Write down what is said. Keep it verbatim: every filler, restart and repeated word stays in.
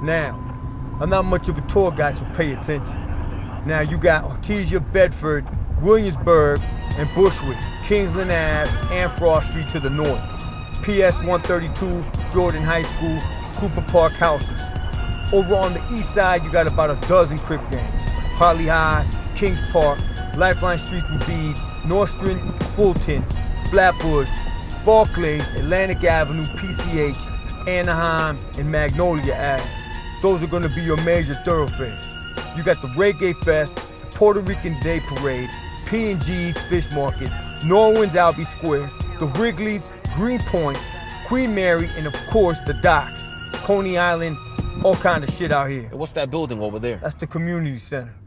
Now, I'm not much of a tour guide, so pay attention. Now you got Artesia, Bedford, Williamsburg, and Bushwick, Kingsland Avenue, and Frost Street to the north. P S one thirty-two, Jordan High School, Cooper Park houses. Over on the east side, you got about a dozen Crip gangs. Holly High, Kings Park, Lifeline Street from Bede, Nostrand, Fulton, Flatbush, Barclays, Atlantic Avenue, P C H, Anaheim, and Magnolia Avenue. Those are gonna be your major thoroughfares. You got the Reggae Fest, the Puerto Rican Day Parade, P and G's Fish Market, Norwin's Albee Square, the Wrigley's, Greenpoint, Queen Mary, and of course the docks, Coney Island, all kind of shit out here. And what's that building over there? That's the community center.